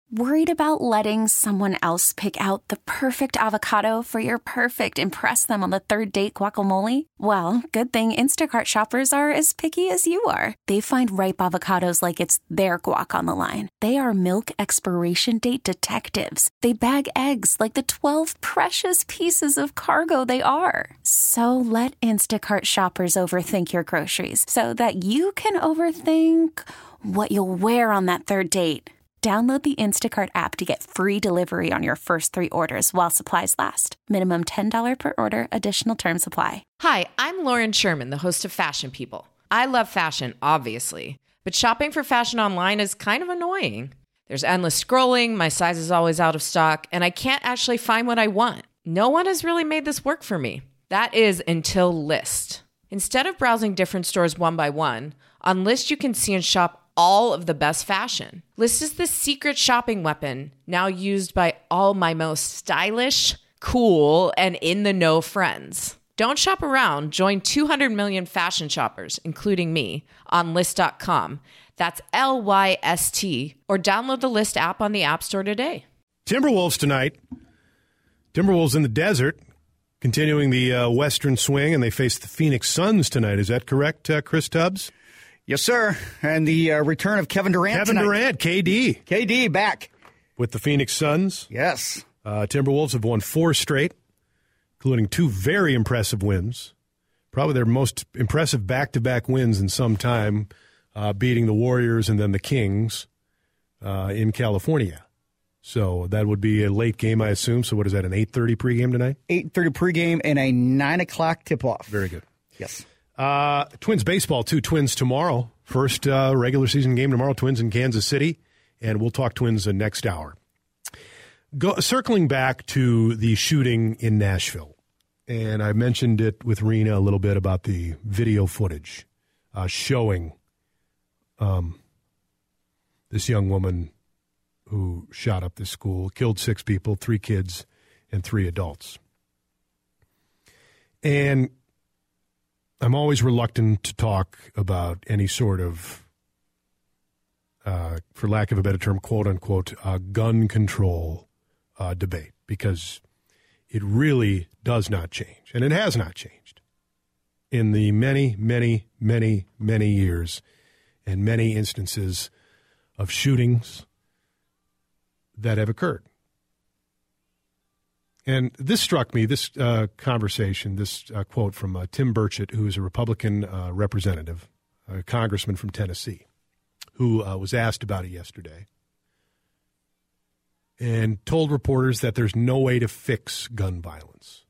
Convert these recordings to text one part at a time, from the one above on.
Worried about letting someone else pick out the perfect avocado for your perfect impress them on the third date guacamole? Well, good thing Instacart shoppers are as picky as you are. They find ripe avocados like it's their guac on the line. They are milk expiration date detectives. They bag eggs like the 12 precious pieces of cargo they are. So let Instacart shoppers overthink your groceries so that you can overthink what you'll wear on that third date. Download the Instacart app to get free delivery on your first 3 orders while supplies last. Minimum $10 per order. Additional terms apply. Hi, I'm Lauren Sherman, the host of Fashion People. I love fashion, obviously, but shopping for fashion online is kind of annoying. There's endless scrolling, my size is always out of stock, and I can't actually find what I want. No one has really made this work for me. That is until Lyst. Instead of browsing different stores one by one, on Lyst you can see and shop all of the best fashion. Lyst is the secret shopping weapon now used by all my most stylish, cool, and in-the-know friends. Don't shop around. Join 200 million fashion shoppers, including me, on Lyst.com. That's Lyst, or download the Lyst app on the App Store today. Timberwolves tonight. Timberwolves in the desert, continuing the western swing, and they face the Phoenix Suns tonight. Is that correct, Chris Tubbs? Yes, sir. And the return of Kevin Durant tonight. KD. KD back. With the Phoenix Suns. Yes. Timberwolves have won 4 straight, including 2 very impressive wins. Probably their most impressive back-to-back wins in some time, beating the Warriors and then the Kings in California. So that would be a late game, I assume. So what is that, an 8:30 pregame tonight? 8:30 pregame and a 9 o'clock tip-off. Very good. Yes. Twins baseball, too. Twins tomorrow. First regular season game tomorrow. Twins in Kansas City. And we'll talk Twins next hour. Circling back to the shooting in Nashville. And I mentioned it with Rena a little bit about the video footage showing this young woman who shot up this school, killed 6 people, 3 kids, and 3 adults. And I'm always reluctant to talk about any sort of, for lack of a better term, quote-unquote, gun control debate, because it really does not change, and it has not changed in the many, many, many, many years and many instances of shootings that have occurred. And this struck me, this conversation, this quote from Tim Burchett, who is a Republican representative, a congressman from Tennessee, who was asked about it yesterday and told reporters that there's no way to fix gun violence.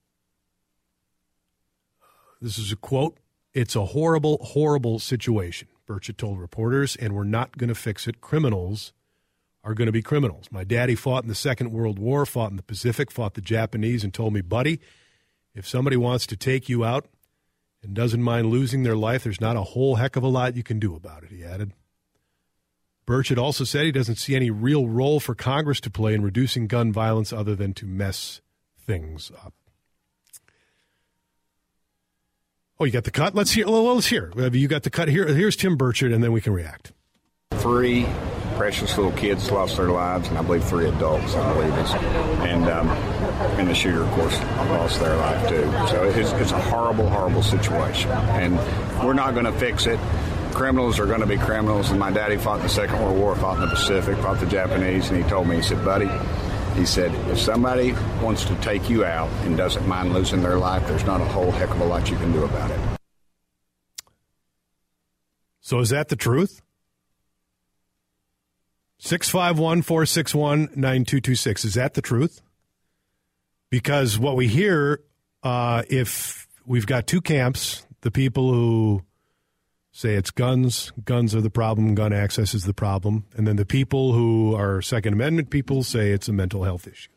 This is a quote. "It's a horrible, horrible situation," Burchett told reporters, "and we're not going to fix it. Criminals are going to be criminals. My daddy fought in the Second World War, fought in the Pacific, fought the Japanese, and told me, buddy, if somebody wants to take you out and doesn't mind losing their life, there's not a whole heck of a lot you can do about it," he added. Burchett also said he doesn't see any real role for Congress to play in reducing gun violence other than to mess things up. Oh, you got the cut? Let's hear. Well, let's hear. You got the cut here. Here's Tim Burchett, and then we can react. 3 precious little kids lost their lives, and I believe 3 adults, I believe it is. And the shooter, of course, lost their life, too. So it's a horrible, horrible situation. And we're not going to fix it. Criminals are going to be criminals. And my daddy fought in the Second World War, fought in the Pacific, fought the Japanese. And he told me, he said, buddy, he said, if somebody wants to take you out and doesn't mind losing their life, there's not a whole heck of a lot you can do about it. So is that the truth? 651-461-9226. Is that the truth? Because what we hear, if we've got 2 camps, the people who say it's guns are the problem, gun access is the problem, and then the people who are Second Amendment people say it's a mental health issue.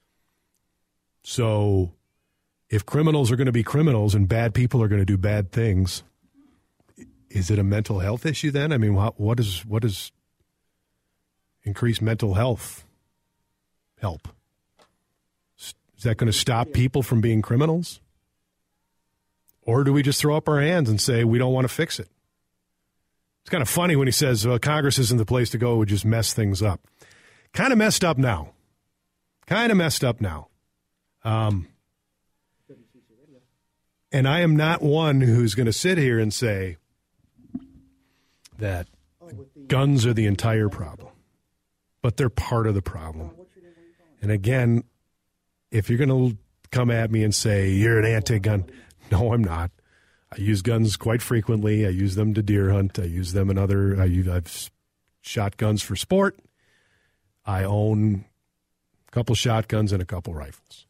So if criminals are going to be criminals and bad people are going to do bad things, is it a mental health issue then? I mean, what is increased mental health help? Is that going to stop people from being criminals? Or do we just throw up our hands and say we don't want to fix it? It's kind of funny when he says Congress isn't the place to go, it would just mess things up. kind of messed up now. And I am not one who's going to sit here and say that guns are the entire problem, but they're part of the problem. And again, if you're going to come at me and say you're an anti-gun, no, I'm not. I use guns quite frequently. I use them to deer hunt. I use them in I've shot guns for sport. I own a couple shotguns and a couple rifles.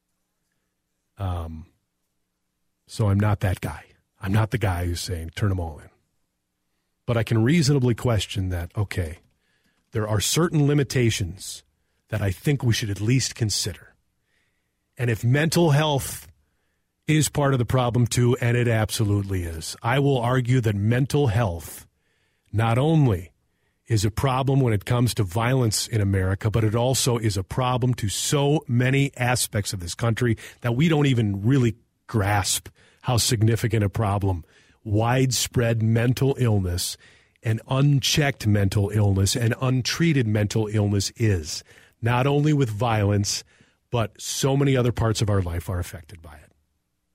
So I'm not that guy. I'm not the guy who's saying turn them all in. But I can reasonably question that, okay, there are certain limitations that I think we should at least consider. And if mental health is part of the problem too, and it absolutely is, I will argue that mental health not only is a problem when it comes to violence in America, but it also is a problem to so many aspects of this country that we don't even really grasp how significant a problem widespread mental illness and unchecked mental illness and untreated mental illness is. Not only with violence, but so many other parts of our life are affected by it.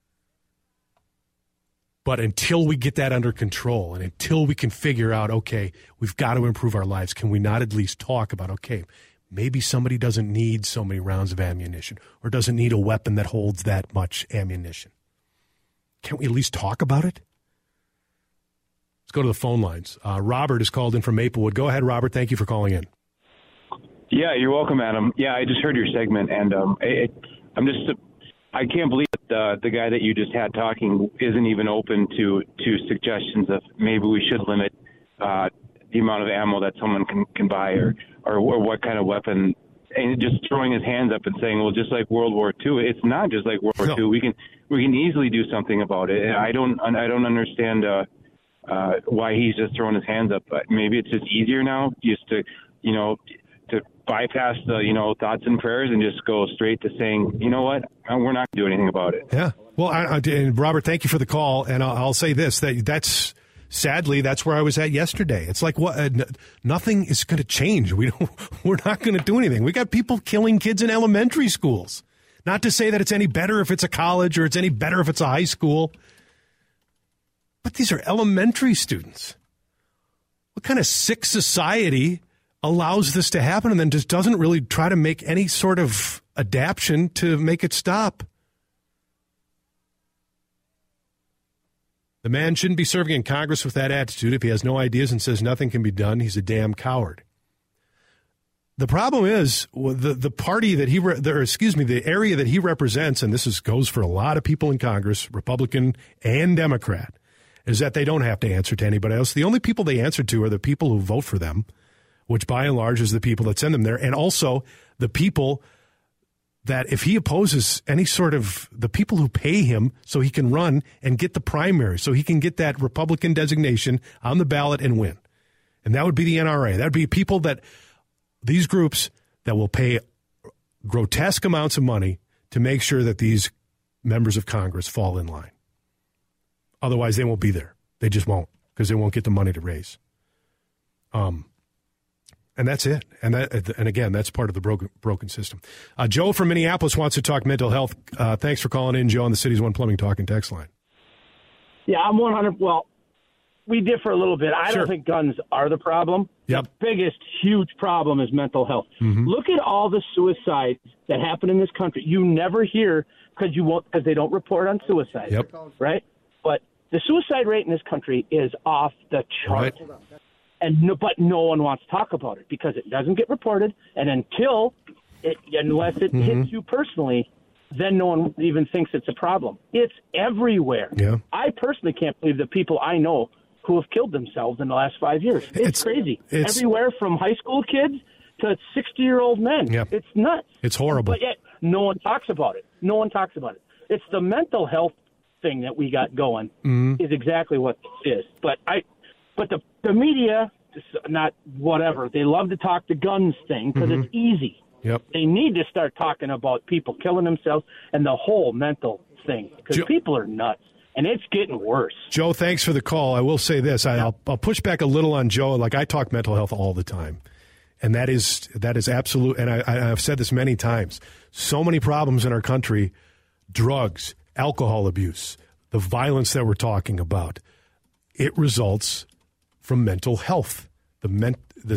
But until we get that under control and until we can figure out, okay, we've got to improve our lives, can we not at least talk about, okay, maybe somebody doesn't need so many rounds of ammunition or doesn't need a weapon that holds that much ammunition? Can't we at least talk about it? Let's go to the phone lines. Robert is called in from Maplewood. Go ahead, Robert. Thank you for calling in. Yeah, you're welcome, Adam. Yeah, I just heard your segment, and I can't believe that the guy that you just had talking isn't even open to suggestions of maybe we should limit the amount of ammo that someone can buy or what kind of weapon, and just throwing his hands up and saying, well, just like World War II. It's not just like World War II. We can easily do something about it. I don't understand why he's just throwing his hands up. But maybe it's just easier now, just to bypass the thoughts and prayers and just go straight to saying, you know what, we're not going to do anything about it. Yeah. Well, and Robert, thank you for the call. And I'll say this: that's sadly that's where I was at yesterday. It's like nothing is going to change. We're not going to do anything. We got people killing kids in elementary schools. Not to say that it's any better if it's a college or it's any better if it's a high school. But these are elementary students. What kind of sick society allows this to happen and then just doesn't really try to make any sort of adaptation to make it stop? The man shouldn't be serving in Congress with that attitude. If he has no ideas and says nothing can be done, he's a damn coward. The problem is the party that the area that he represents, and this goes for a lot of people in Congress, Republican and Democrat, is that they don't have to answer to anybody else. The only people they answer to are the people who vote for them, which by and large is the people that send them there, and also the people that if he opposes any sort of the people who pay him so he can run and get the primary, so he can get that Republican designation on the ballot and win. And that would be the NRA. That would be people that these groups that will pay grotesque amounts of money to make sure that these members of Congress fall in line. Otherwise, they won't be there. They just won't, because they won't get the money to raise. And that's it. And again, that's part of the broken system. Joe from Minneapolis wants to talk mental health. Thanks for calling in, Joe, on the City's One Plumbing Talk and Text line. Yeah, I'm 100. Well, we differ a little bit. I don't think guns are the problem. Yep. The biggest, huge problem is mental health. Mm-hmm. Look at all the suicides that happen in this country. You never hear because they don't report on suicide. Yep. Right? But the suicide rate in this country is off the chart. Right. But no one wants to talk about it because it doesn't get reported. And unless it Mm-hmm. hits you personally, then no one even thinks it's a problem. It's everywhere. Yeah. I personally can't believe the people I know who have killed themselves in the last 5 years. It's crazy. Everywhere from high school kids to 60-year-old men. Yeah. It's nuts. It's horrible. But yet no one talks about it. No one talks about it. It's the mental health thing that we got going is exactly what this is. But the media, not whatever, they love to talk the guns thing because it's easy. Yep. They need to start talking about people killing themselves and the whole mental thing because people are nuts. And it's getting worse. Joe, thanks for the call. I will say this. I'll push back a little on Joe. Like, I talk mental health all the time. And that is absolute. And I've said this many times. So many problems in our country: drugs, alcohol abuse, the violence that we're talking about. It results from mental health. And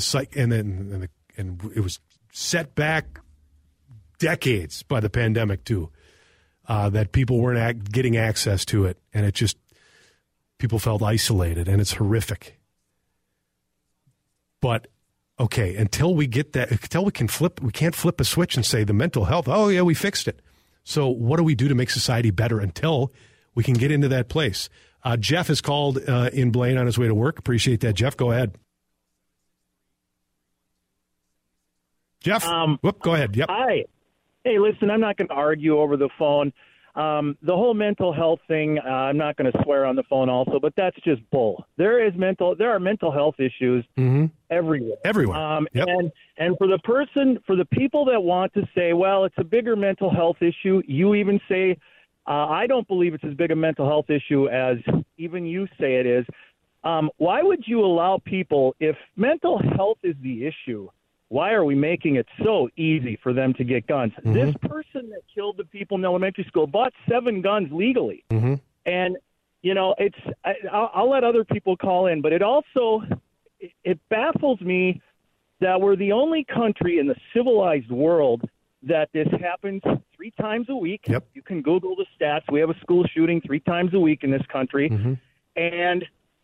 it was set back decades by the pandemic too. That people weren't getting access to it, and it just people felt isolated, and it's horrific. But okay, until we get that, until we can't flip a switch and say the mental health, oh yeah, we fixed it. So what do we do to make society better until we can get into that place? Jeff has called in Blaine on his way to work. Appreciate that, Jeff. Go ahead. Jeff, go ahead. Yep. Hi. Hey, listen, I'm not going to argue over the phone. The whole mental health thing, I'm not going to swear on the phone also, but that's just bull. There are mental health issues everywhere. Yep. And for the people that want to say, well, it's a bigger mental health issue, you even say, I don't believe it's as big a mental health issue as even you say it is. Why would you allow people, if mental health is the issue, why are we making it so easy for them to get guns? This person that killed the people in elementary school bought 7 guns legally. And, I'll let other people call in, but it baffles me that we're the only country in the civilized world that this happens 3 times a week. Yep. You can Google the stats. We have a school shooting 3 times a week in this country. And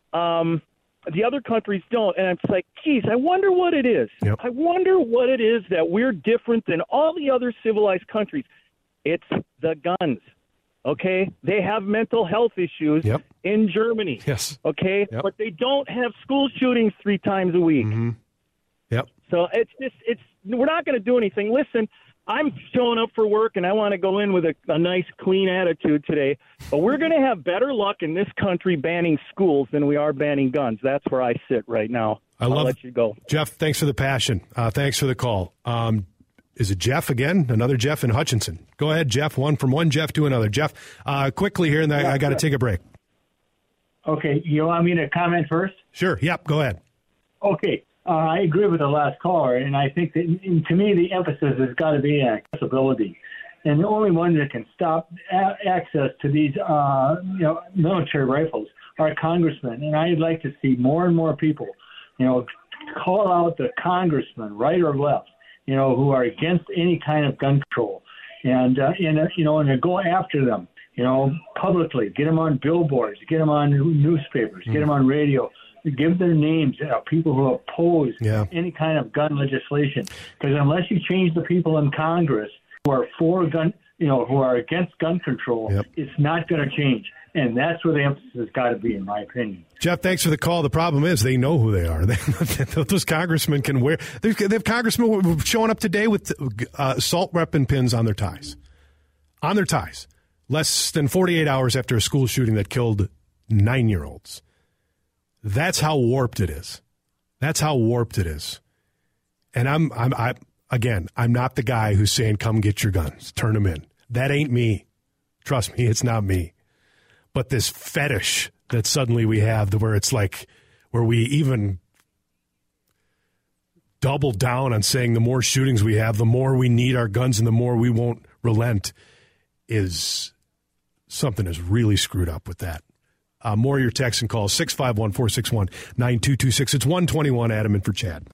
the other countries don't. And it's like, geez, I wonder what it is. Yep. I wonder what it is that we're different than all the other civilized countries. It's the guns. Okay? They have mental health issues in Germany. Yes. Okay? Yep. But they don't have school shootings 3 times a week. Yep. So we're not going to do anything. Listen, I'm showing up for work, and I want to go in with a nice, clean attitude today. But we're going to have better luck in this country banning schools than we are banning guns. That's where I sit right now. I'll let you go. Jeff, thanks for the passion. Thanks for the call. Is it Jeff again? Another Jeff in Hutchinson. Go ahead, Jeff. From one Jeff to another. Jeff, quickly here, and then I got to take a break. Okay. You want me to comment first? Sure. Yep. Go ahead. Okay. I agree with the last caller, and I think that, to me, the emphasis has got to be accessibility. And the only one that can stop access to these, military rifles are congressmen. And I'd like to see more and more people, call out the congressmen, right or left, who are against any kind of gun control, and to go after them, publicly, get them on billboards, get them on newspapers, get them on radio. Give their names, people who oppose any kind of gun legislation. Because unless you change the people in Congress who are for gun, who are against gun control, it's not going to change. And that's where the emphasis has got to be, in my opinion. Jeff, thanks for the call. The problem is they know who they are. Those congressmen can wear. They have congressmen showing up today with assault weapon pins on their ties. On their ties. Less than 48 hours after a school shooting that killed 9-year-olds. That's how warped it is. That's how warped it is. And I'm not the guy who's saying, come get your guns, turn them in. That ain't me. Trust me, it's not me. But this fetish that suddenly we have where it's like, where we even double down on saying the more shootings we have, the more we need our guns and the more we won't relent, is something is really screwed up with that. More of your texts and calls, 651-461-9226. It's 121, Adam, in for Chad.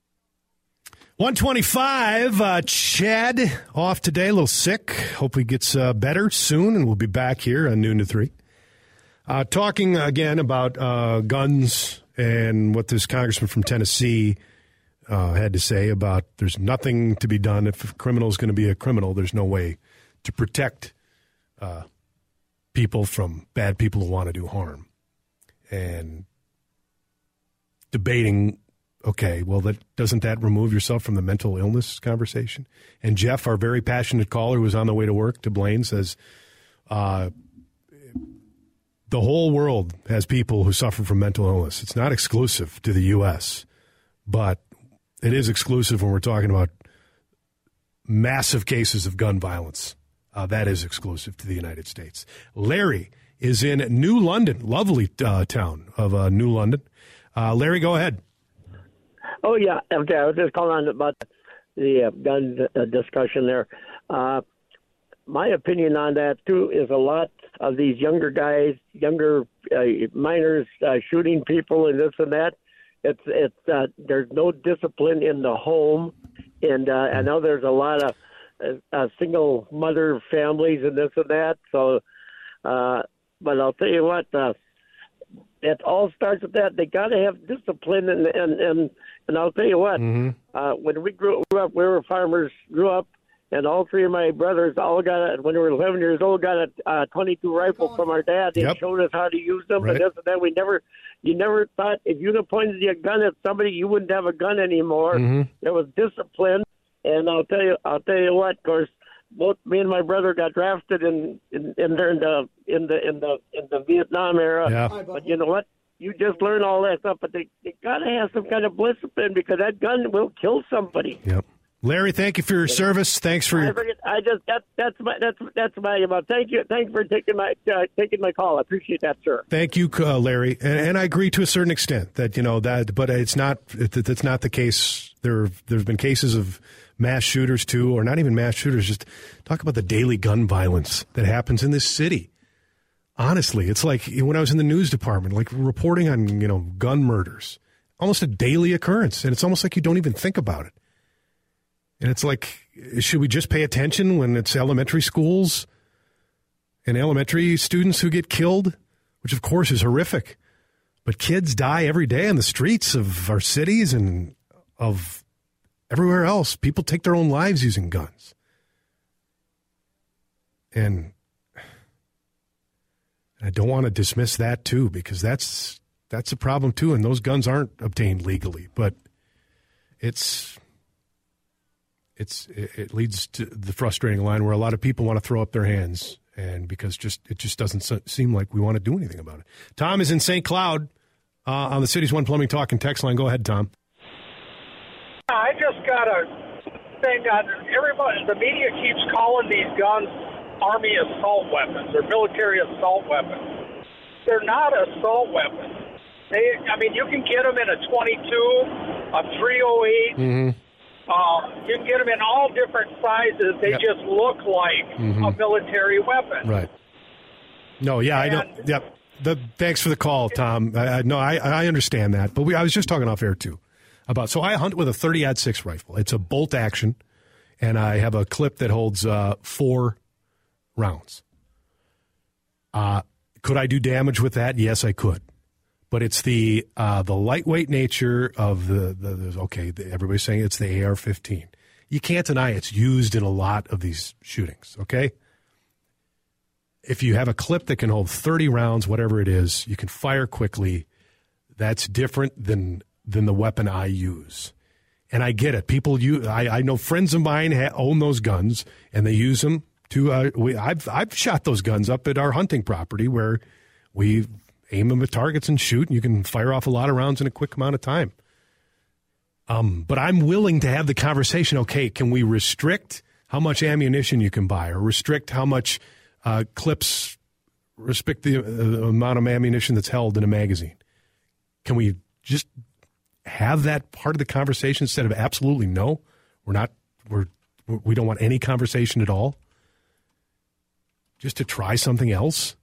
125, Chad off today, a little sick. Hope he gets better soon, and we'll be back here on noon to 3. Talking again about guns and what this congressman from Tennessee had to say about there's nothing to be done. If a criminal is going to be a criminal, there's no way to protect people from bad people who want to do harm. And debating, okay, well, doesn't that remove yourself from the mental illness conversation? And Jeff, our very passionate caller who was on the way to work to Blaine, says the whole world has people who suffer from mental illness. It's not exclusive to the U.S., but it is exclusive when we're talking about massive cases of gun violence. That is exclusive to the United States. Larry is in New London, lovely town of New London. Larry, go ahead. Oh, yeah. Okay, I was just calling on about the gun discussion there. My opinion on that, too, is a lot of these younger guys, minors shooting people and this and that. There's no discipline in the home. And I know there's a lot of single mother families and this and that. So, but I'll tell you what, it all starts with that. They got to have discipline, and I'll tell you what, when we grew up, we were farmers, grew up, and all three of my brothers when we were 11 years old, got a 22 rifle from our dad. They showed us how to use them, and this and that. You never thought if you'd have pointed your gun at somebody, you wouldn't have a gun anymore. There was discipline, and I'll tell you what, of course, both me and my brother got drafted in the Vietnam era. Yeah. But you know what? You just learn all that stuff, but they got to have some kind of discipline because that gun will kill somebody. Yep. Larry, thank you for your service. Thanks for that's my about. Thank you. Thanks for taking my call. I appreciate that, sir. Thank you, Larry. And I agree to a certain extent that but it's not that's not the case. There's been cases of mass shooters too, or not even mass shooters. Just talk about the daily gun violence that happens in this city. Honestly, it's like when I was in the news department, like reporting on gun murders, almost a daily occurrence, and it's almost like you don't even think about it. And it's like, should we just pay attention when it's elementary schools and elementary students who get killed, which of course is horrific, but kids die every day on the streets of our cities and of everywhere else. People take their own lives using guns. And I don't want to dismiss that too, because that's a problem too, and those guns aren't obtained legally, but it leads to the frustrating line where a lot of people want to throw up their hands, and because it just doesn't seem like we want to do anything about it. Tom is in St. Cloud on the Cities One Plumbing Talk and Text line. Go ahead, Tom. I just got a thing on everybody. The media keeps calling these guns Army assault weapons or military assault weapons. They're not assault weapons. You can get them in a 22, a 308. Mm-hmm. You can get them in all different sizes. They just look like a military weapon. Right. No, yeah, I know. Yep. Thanks for the call, Tom. I understand that. But I was just talking off air, too. So I hunt with a 30-06 rifle. It's a bolt action, and I have a clip that holds 4 rounds. Could I do damage with that? Yes, I could. But it's the lightweight nature of everybody's saying it's the AR-15. You can't deny it's used in a lot of these shootings, okay? If you have a clip that can hold 30 rounds, whatever it is, you can fire quickly. That's different than the weapon I use. And I get it. People I know friends of mine own those guns, and they use them to I've shot those guns up at our hunting property where we aim them at targets and shoot, and you can fire off a lot of rounds in a quick amount of time. But I'm willing to have the conversation, okay, can we restrict how much ammunition you can buy, or restrict how much clips, restrict the amount of ammunition that's held in a magazine? Can we just have that part of the conversation instead of absolutely no? We don't want any conversation at all? Just to try something else?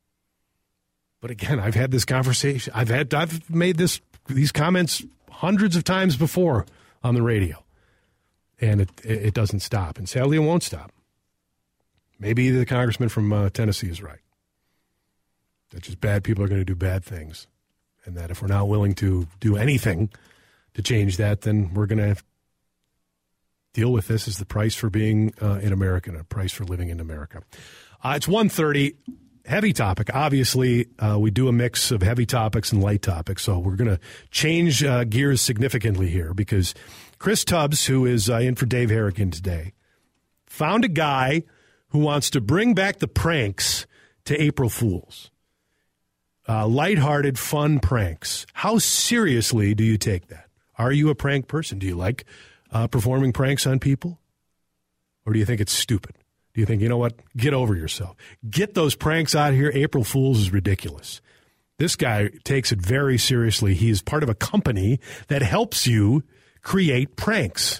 But again, I've had this conversation. I've made these comments hundreds of times before on the radio, and it doesn't stop. And sadly, it won't stop. Maybe the congressman from Tennessee is right. That just bad people are going to do bad things, and that if we're not willing to do anything to change that, then we're going to have to deal with this as the price for being in America, and a price for living in America. It's 1:30. Heavy topic. Obviously, we do a mix of heavy topics and light topics, so we're going to change gears significantly here because Chris Tubbs, who is in for Dave Harrigan today, found a guy who wants to bring back the pranks to April Fools. Lighthearted, fun pranks. How seriously do you take that? Are you a prank person? Do you like performing pranks on people? Or do you think it's stupid? Do you think, you know what, get over yourself? Get those pranks out of here. April Fools is ridiculous. This guy takes it very seriously. He is part of a company that helps you create pranks.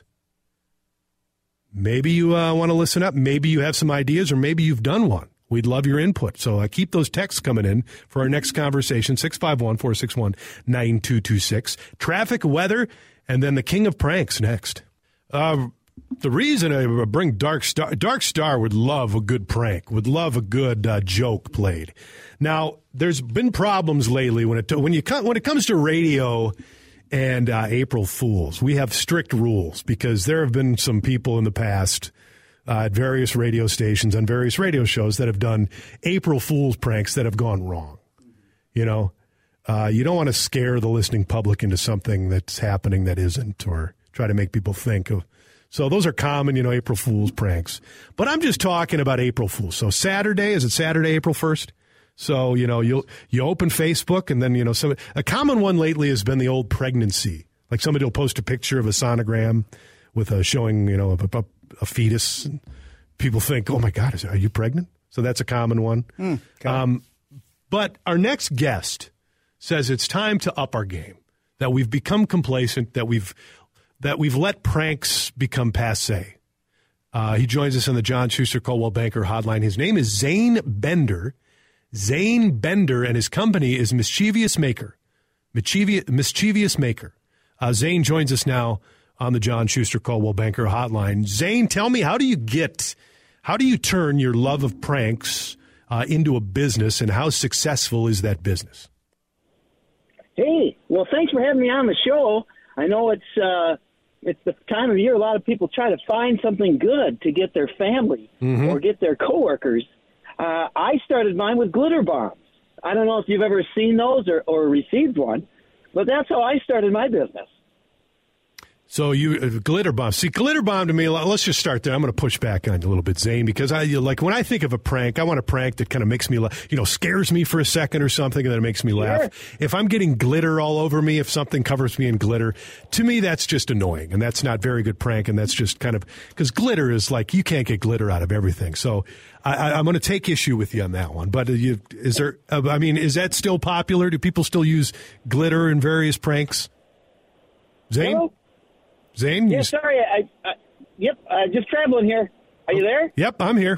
Maybe you want to listen up. Maybe you have some ideas, or maybe you've done one. We'd love your input. So keep those texts coming in for our next conversation, 651-461-9226. Traffic, weather, and then the king of pranks next. The reason I bring Dark Star would love a good prank, would love a good joke played. Now, there's been problems lately when it comes to radio and April Fools. We have strict rules because there have been some people in the past at various radio stations on various radio shows that have done April Fool's pranks that have gone wrong. You know, you don't want to scare the listening public into something that's happening that isn't, or try to make people think of. So those are common, April Fool's pranks. But I'm just talking about April Fool's. So Saturday, is it Saturday, April 1st? So, you open Facebook, and then, a common one lately has been the old pregnancy. Like somebody will post a picture of a sonogram with showing, a fetus, and people think, oh my God, are you pregnant? So that's a common one. Okay. But our next guest says it's time to up our game, that we've become complacent, that we've let pranks become passé. He joins us on the John Schuster Coldwell Banker Hotline. His name is Zane Bender. Zane Bender, and his company is Mischievous Maker. Mischievous Maker. Zane joins us now on the John Schuster Coldwell Banker Hotline. Zane, tell me, how do you turn your love of pranks into a business, and how successful is that business? Hey, well, thanks for having me on the show. I know it's the time of year a lot of people try to find something good to get their family or get their coworkers. I started mine with glitter bombs. I don't know if you've ever seen those or received one, but that's how I started my business. So you glitter bomb. See, glitter bomb to me, let's just start there. I'm going to push back on you a little bit, Zane, because when I think of a prank, I want a prank that kind of makes me laugh, scares me for a second or something, and then it makes me laugh. If I'm getting glitter all over me, if something covers me in glitter, to me, that's just annoying, and that's not very good prank, and that's just kind of, because glitter is like, you can't get glitter out of everything. So I'm going to take issue with you on that one. But is that still popular? Do people still use glitter in various pranks? Zane? Hello? Zane? Yeah, sorry. Yep, just traveling here. Are you there? Yep, I'm here.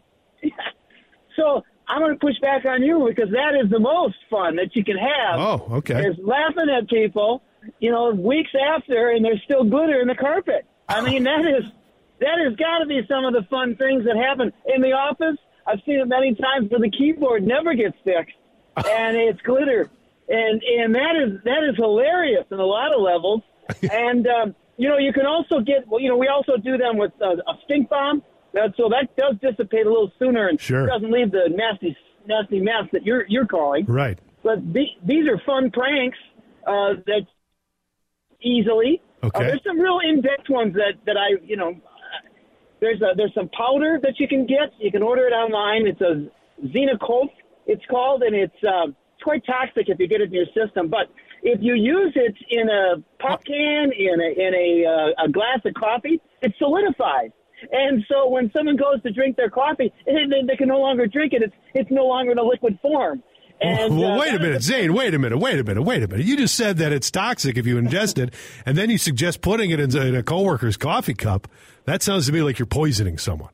So I'm going to push back on you because that is the most fun that you can have. Oh, okay. Is laughing at people, weeks after, and there's still glitter in the carpet. I mean, that has got to be some of the fun things that happen in the office. I've seen it many times where the keyboard never gets fixed, and it's glitter, and that is hilarious on a lot of levels, and. You can also get, we also do them with a stink bomb, so that does dissipate a little sooner and doesn't leave the nasty mess that you're calling. Right. But these are fun pranks that easily. Okay. There's some real in-depth ones that I, there's some powder that you can get. You can order it online. It's a Xenocolt, it's called, and it's quite toxic if you get it in your system, but if you use it in a pop can, in a glass of coffee, it solidifies. And so when someone goes to drink their coffee, they can no longer drink it. It's no longer in a liquid form. And, well, wait a minute, Zane. Wait a minute. You just said that it's toxic if you ingest it, and then you suggest putting it in a coworker's coffee cup. That sounds to me like you're poisoning someone.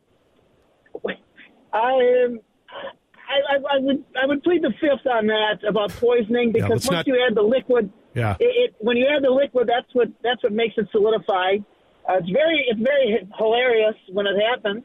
I would plead the fifth on that about poisoning because once you add the liquid, when you add the liquid, that's what makes it solidify. It's very hilarious when it happens.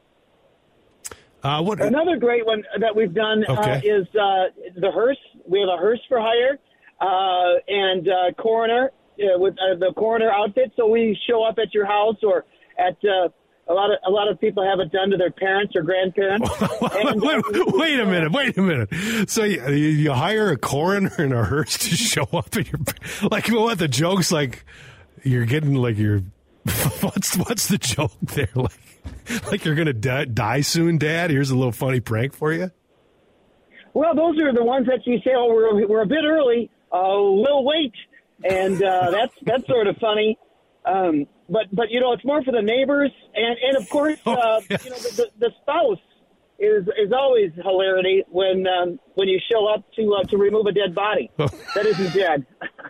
Another great one that we've done is the hearse. We have a hearse for hire and coroner with the coroner outfit. So we show up at your house or at. A lot of people have it done to their parents or grandparents. Wait a minute. So you hire a coroner and a hearse to show up at your the joke's like you're getting like your what's the joke there like you're gonna die soon, Dad? Here's a little funny prank for you. Well, those are the ones that you say, oh, we're a bit early. We'll wait, and that's sort of funny. But it's more for the neighbors and of course the spouse is always hilarity when you show up to remove a dead body that isn't dead.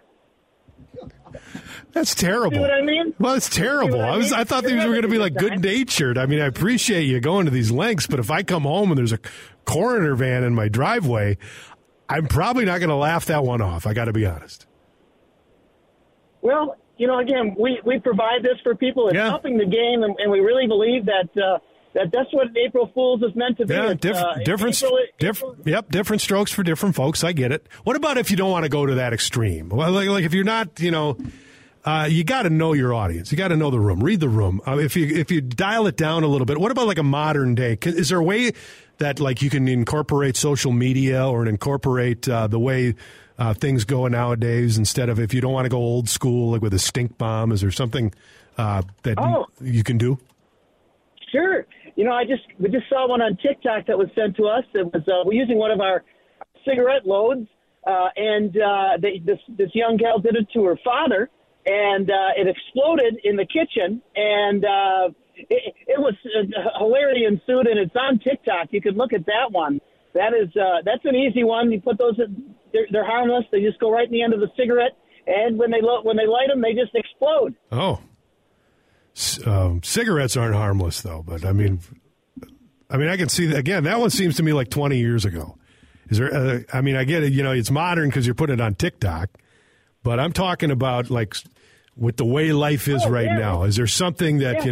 That's terrible. See what I mean? Well, it's terrible. I thought these were going to be like good-natured. I mean, I appreciate you going to these lengths, but if I come home and there's a coroner van in my driveway, I'm probably not going to laugh that one off. I got to be honest. Well, again, we provide this for people. It's helping the game, and we really believe that that's what April Fool's is meant to be. Yeah, different strokes for different folks. I get it. What about if you don't want to go to that extreme? Well, like if you're not, you got to know your audience. You got to know the room. Read the room. If you dial it down a little bit, what about like a modern day? Is there a way that like you can incorporate social media or incorporate the way things go nowadays instead of if you don't want to go old school like with a stink bomb? Is there something that you can do? Sure. We just saw one on TikTok that was sent to us. It was we're using one of our cigarette loads, and this young gal did it to her father. And it exploded in the kitchen, and it was hilarity ensued, and it's on TikTok. You can look at that one. That's an easy one. You put those; they're harmless. They just go right in the end of the cigarette, and when they light them, they just explode. Oh, cigarettes aren't harmless though. But I mean, I can see that again. That one seems to me like 20 years ago. Is there? I get it. It's modern because you're putting it on TikTok. But I'm talking about, like, with the way life is now. Is there something that,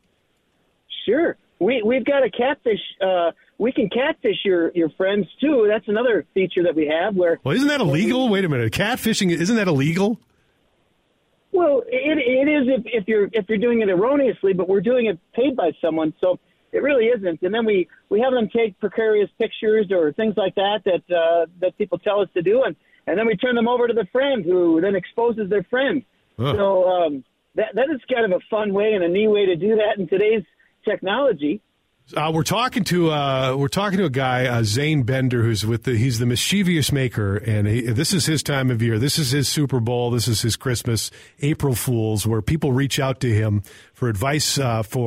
Sure. We've got a catfish. We can catfish your friends, too. That's another feature that we have. Well, isn't that illegal? Wait a minute. Catfishing, isn't that illegal? Well, it is if you're doing it erroneously, but we're doing it paid by someone, so it really isn't. And then we have them take precarious pictures or things like that people tell us to do, and then we turn them over to the friend who then exposes their friend. So that is kind of a fun way and a neat way to do that in today's technology. We're talking to a guy, Zane Bender, he's the Mischievous Maker, and this is his time of year. This is his Super Bowl. This is his Christmas, April Fools, where people reach out to him for advice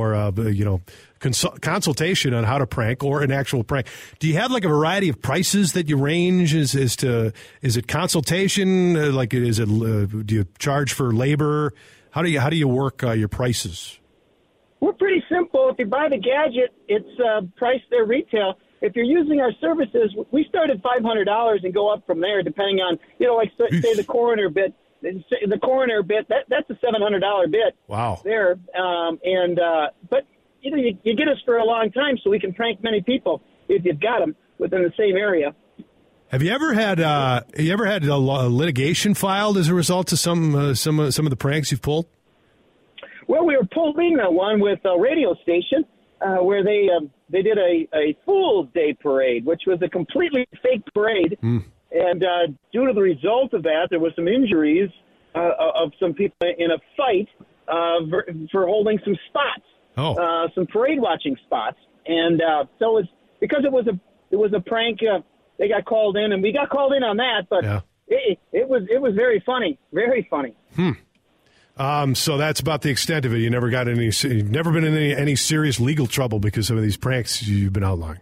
consultation on how to prank or an actual prank. Do you have like a variety of prices that you range? Is it consultation? Do you charge for labor? How do you work your prices? We're pretty simple. If you buy the gadget, it's priced their retail. If you're using our services, we start at $500 and go up from there, depending on, say the coroner bit. The coroner bit, that's a $700 bit. Wow. There, but you get us for a long time, so we can prank many people if you've got them within the same area. Have you ever had a litigation filed as a result of some of the pranks you've pulled? Well, we were pulling one with a radio station where they did a Fool's Day parade, which was a completely fake parade. And due to the result of that, there was some injuries of some people in a fight for holding some spots, some parade watching spots. And so because it was a prank. They got called in, and we got called in on that. But it was very funny, very funny. So that's about the extent of it. You've never been in any serious legal trouble because of these pranks you've been outlawing?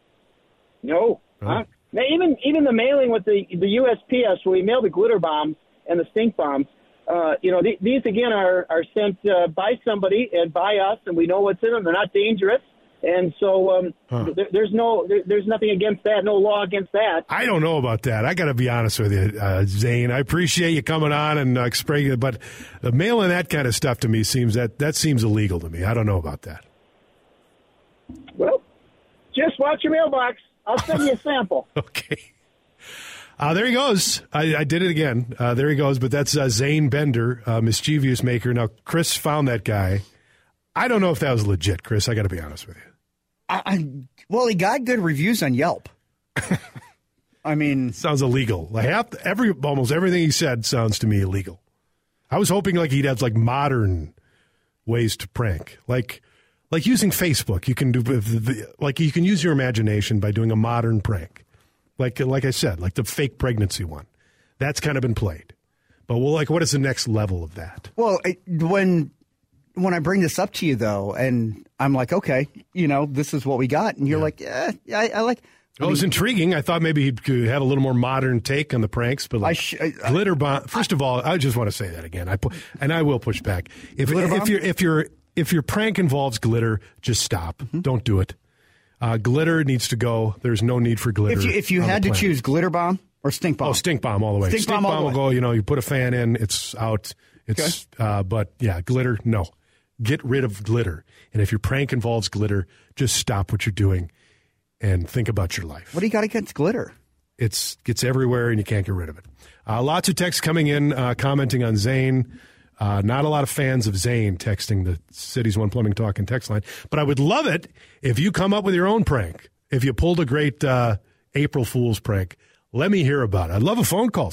No. Now, even the mailing with the USPS, where we mail the glitter bombs and the stink bombs, these again are sent by somebody and by us, and we know what's in them. They're not dangerous. And so there's nothing against that, no law against that. I don't know about that. I got to be honest with you, Zane. I appreciate you coming on and explaining it, but mailing that kind of stuff to me seems illegal to me. I don't know about that. Well, just watch your mailbox. I'll send you a sample. Okay. There he goes. I did it again. There he goes. But that's Zane Bender, Mischievous Maker. Now, Chris found that guy. I don't know if that was legit, Chris. I got to be honest with you. Well, he got good reviews on Yelp. I mean, sounds illegal. Almost everything he said sounds to me illegal. I was hoping like he'd have like modern ways to prank, like using Facebook. You can you can use your imagination by doing a modern prank, like I said, like the fake pregnancy one. That's kind of been played. But what is the next level of that? Well, when when I bring this up to you, though, and I'm like, okay, this is what we got. And you're like, yeah, I like. It was intriguing. I thought maybe he could have a little more modern take on the pranks, but glitter bomb. First of all, I just want to say that again. I will push back. If your prank involves glitter, just stop. Mm-hmm. Don't do it. Glitter needs to go. There's no need for glitter. If you had to choose glitter bomb or stink bomb, stink bomb all the way. Stink bomb will go. You put a fan in, it's out. It's but yeah, glitter. No, get rid of glitter. And if your prank involves glitter, just stop what you're doing. And think about your life. What do you got against glitter? It gets everywhere, and you can't get rid of it. Lots of texts coming in commenting on Zane. Not a lot of fans of Zane texting the Cities One Plumbing Talk and text line. But I would love it if you come up with your own prank. If you pulled a great April Fool's prank, let me hear about it. I'd love a phone call.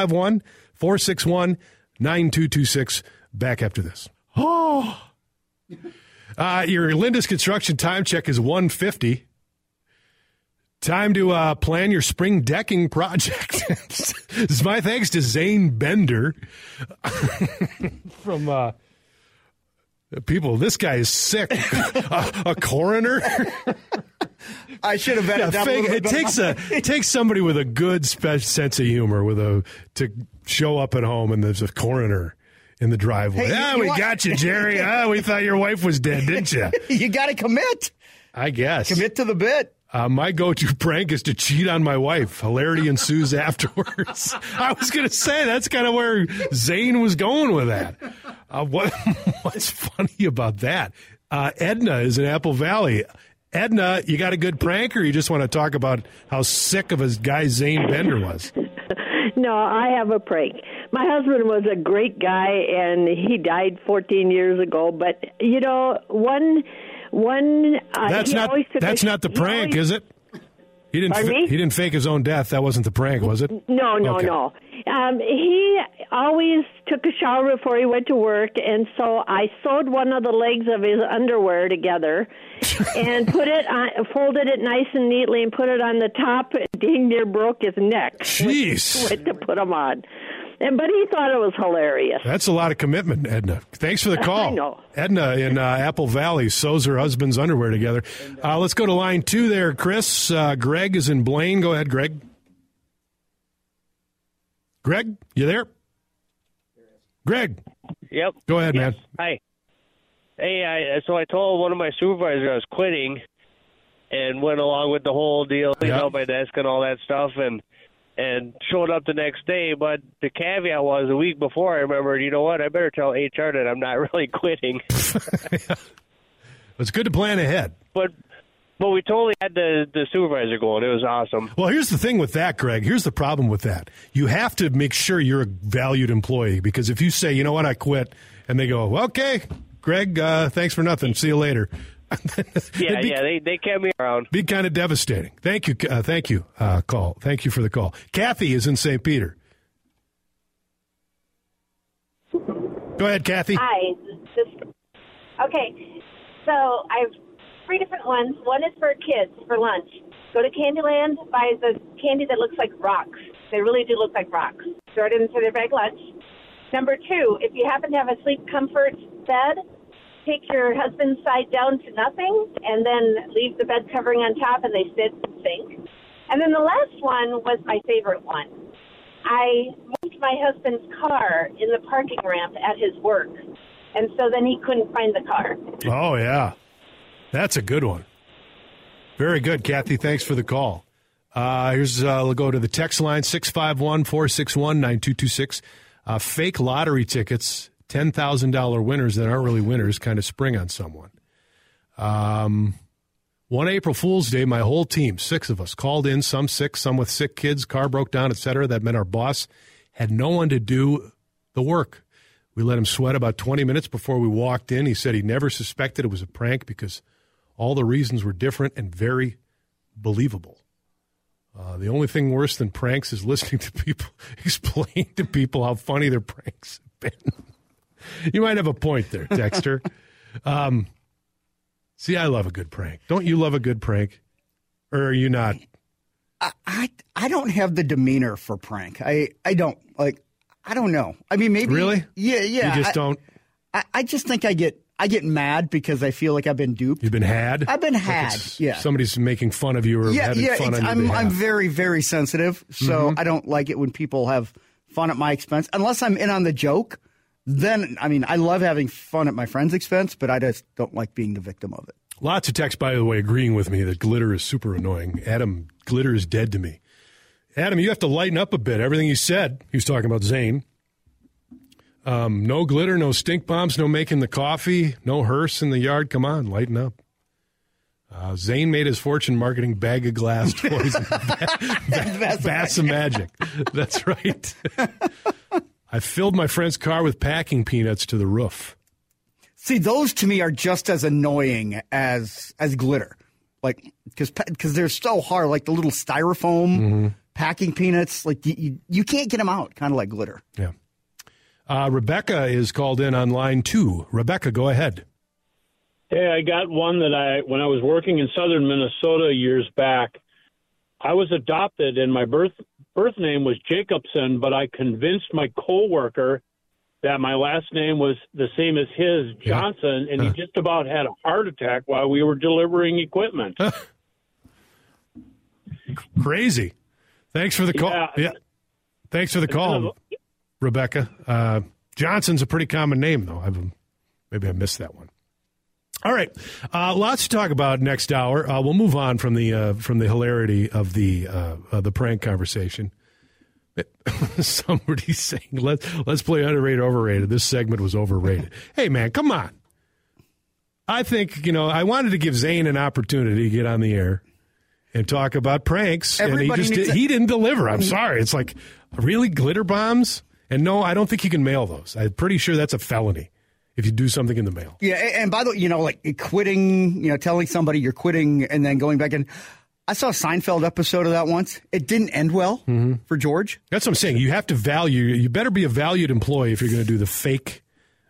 651-461-9226. Back after this. Oh. Your Linda's Construction time check is 1:50. Time to plan your spring decking project. This is my thanks to Zane Bender from people. This guy is sick. A coroner. I should have vetted that. It takes somebody with a good sense of humor to show up at home and there's a coroner in the driveway. We got you, Jerry. We thought your wife was dead, didn't you? You got to commit. I guess. Commit to the bit. My go-to prank is to cheat on my wife. Hilarity ensues afterwards. I was going to say, that's kind of where Zane was going with that. What's funny about that? Edna is in Apple Valley. Edna, you got a good prank, or you just want to talk about how sick of a guy Zane Bender was? No, I have a prank. My husband was a great guy, and he died 14 years ago. But, that's not the prank, is it? He didn't fake his own death. That wasn't the prank, was it? No. He always took a shower before he went to work, and so I sewed one of the legs of his underwear together and folded it nice and neatly and put it on the top. Dang near broke his neck. Jeez. To put him on. But he thought it was hilarious. That's a lot of commitment, Edna. Thanks for the call. I know. Edna in Apple Valley sews her husband's underwear together. Let's go to line 2 there, Chris. Greg is in Blaine. Go ahead, Greg. Greg, you there? Greg. Yep. Go ahead, man. Hi. Hey, so I told one of my supervisors I was quitting and went along with the whole deal, out my desk and all that stuff, and showed up the next day. But the caveat was a week before I remembered, you know what, I better tell HR that I'm not really quitting. It's good to plan ahead. But we totally had the supervisor going. It was awesome. Well, here's the thing with that, Greg. Here's the problem with that. You have to make sure you're a valued employee, because if you say, you know what, I quit, and they go, okay, Greg, thanks for nothing. See you later. They kept me around. Be kind of devastating. Thank you, call. Thank you for the call. Kathy is in St. Peter. Go ahead, Kathy. Hi. Okay, so I have 3 different ones. One is for kids for lunch. Go to Candyland, buy the candy that looks like rocks. They really do look like rocks. Throw it into their bag lunch. Number 2, if you happen to have a sleep comfort bed, take your husband's side down to nothing and then leave the bed covering on top, and they sit and sink. And then the last one was my favorite one. I moved my husband's car in the parking ramp at his work, and so then he couldn't find the car. Oh, yeah. That's a good one. Very good, Kathy. Thanks for the call. We'll go to the text line, 651-461-9226. Fake lottery tickets, $10,000 winners that aren't really winners, kind of spring on someone. One April Fool's Day, my whole team, 6 of us, called in, some sick, some with sick kids, car broke down, etc. That meant our boss had no one to do the work. We let him sweat about 20 minutes before we walked in. He said he never suspected it was a prank because all the reasons were different and very believable. The only thing worse than pranks is listening to people explain to people how funny their pranks have been. You might have a point there, Dexter. See, I love a good prank. Don't you love a good prank? Or are you not? I don't have the demeanor for prank. I don't. Like, I don't know. I mean, maybe. Really? Yeah. You just don't? I just think I get I get mad because I feel like I've been duped. You've been had? I've been had, yeah. Somebody's making fun of you or having fun on your behalf. I'm very, very sensitive, so I don't like it when people have fun at my expense. Unless I'm in on the joke, then, I mean, I love having fun at my friend's expense, but I just don't like being the victim of it. Lots of texts, by the way, agreeing with me that glitter is super annoying. Adam, glitter is dead to me. Adam, you have to lighten up a bit. Everything he said, he was talking about Zane. No glitter, no stink bombs, no making the coffee, no hearse in the yard. Come on, lighten up. Zane made his fortune marketing bag of glass toys. Bass of Magic. That's right. I filled my friend's car with packing peanuts to the roof. See, those to me are just as annoying as glitter. Like, because they're so hard, like the little styrofoam packing peanuts. Like, you can't get them out, kind of like glitter. Yeah. Rebecca is called in on line 2. Rebecca, go ahead. Hey, I got one that when I was working in southern Minnesota years back, I was adopted and my birth name was Jacobson, but I convinced my coworker that my last name was the same as his, Johnson, and he just about had a heart attack while we were delivering equipment. Crazy. Thanks for the call. Yeah. Thanks for the call, Rebecca. Johnson's a pretty common name, though. Maybe I missed that one. All right, lots to talk about next hour. We'll move on from the hilarity of the prank conversation. Somebody's saying let's play underrated, overrated. This segment was overrated. Hey man, come on. I think I wanted to give Zane an opportunity to get on the air and talk about pranks, and he didn't deliver. I'm sorry. It's like, really, glitter bombs? And no, I don't think you can mail those. I'm pretty sure that's a felony if you do something in the mail. Yeah, and by the way, like quitting, telling somebody you're quitting and then going back in. I saw a Seinfeld episode of that once. It didn't end well for George. That's what I'm saying. You have to you better be a valued employee if you're going to do the fake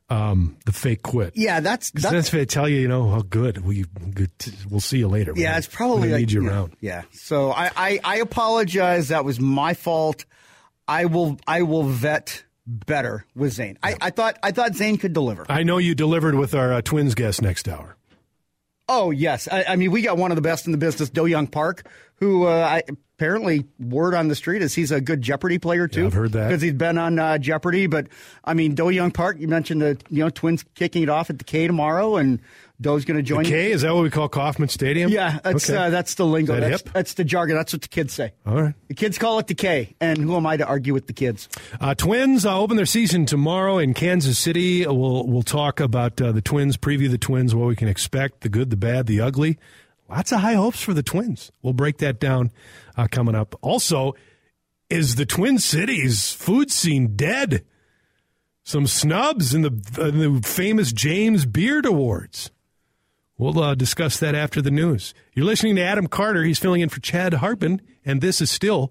quit. Yeah, that's they tell you, oh, good. We'll see you later. Yeah, it's probably need you around. Yeah. So I apologize. That was my fault. I will vet better with Zane. Yeah. I thought Zane could deliver. I know you delivered with our Twins guest next hour. Oh, yes. I mean, we got one of the best in the business, Do-Young Park, who apparently word on the street is he's a good Jeopardy player, too. Yeah, I've heard that. Because he's been on Jeopardy. But, I mean, Do-Young Park, you mentioned the Twins kicking it off at the K tomorrow, and Doe's going to join the K? Is that what we call Kauffman Stadium? Yeah, that's the lingo. Is that hip? That's the jargon. That's what the kids say. All right. The kids call it the K, and who am I to argue with the kids? Twins open their season tomorrow in Kansas City. We'll talk about the Twins, preview the Twins, what we can expect, the good, the bad, the ugly. Lots of high hopes for the Twins. We'll break that down coming up. Also, is the Twin Cities food scene dead? Some snubs in the famous James Beard Awards. We'll discuss that after the news. You're listening to Adam Carter. He's filling in for Chad Hartman, and this is still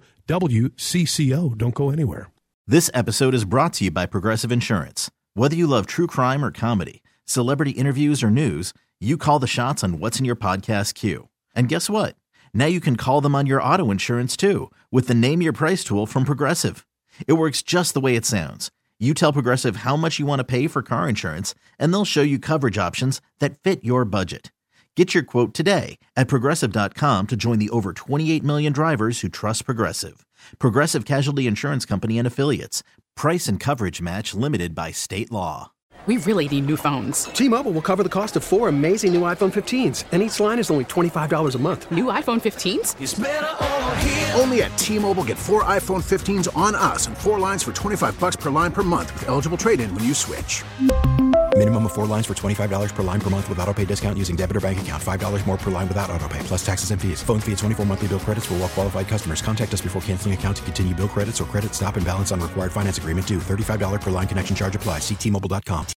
WCCO. Don't go anywhere. This episode is brought to you by Progressive Insurance. Whether you love true crime or comedy, celebrity interviews or news, you call the shots on what's in your podcast queue. And guess what? Now you can call them on your auto insurance, too, with the Name Your Price tool from Progressive. It works just the way it sounds. You tell Progressive how much you want to pay for car insurance, and they'll show you coverage options that fit your budget. Get your quote today at Progressive.com to join the over 28 million drivers who trust Progressive. Progressive Casualty Insurance Company and Affiliates. Price and coverage match limited by state law. We really need new phones. T-Mobile will cover the cost of 4 amazing new iPhone 15s, and each line is only $25 a month. New iPhone 15s? It's better over here. Only at T-Mobile, get 4 iPhone 15s on us and 4 lines for $25 per line per month with eligible trade-in when you switch. Minimum of 4 lines for $25 per line per month with autopay discount using debit or bank account. $5 more per line without autopay, plus taxes and fees. Phone fee at 24 monthly bill credits for well-qualified customers. Contact us before canceling account to continue bill credits or credit stop and balance on required finance agreement due. $35 per line connection charge applies. See T-Mobile.com.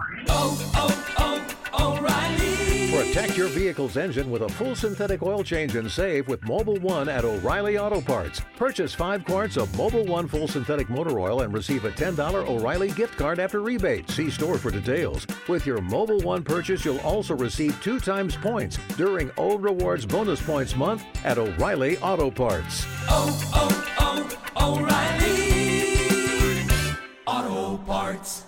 O'Reilly. Protect your vehicle's engine with a full synthetic oil change and save with Mobil 1 at O'Reilly Auto Parts. Purchase 5 quarts of Mobil 1 full synthetic motor oil and receive a $10 O'Reilly gift card after rebate. See store for details. With your Mobil 1 purchase, you'll also receive 2 times points during O Rewards Bonus Points Month at O'Reilly Auto Parts. O'Reilly Auto Parts.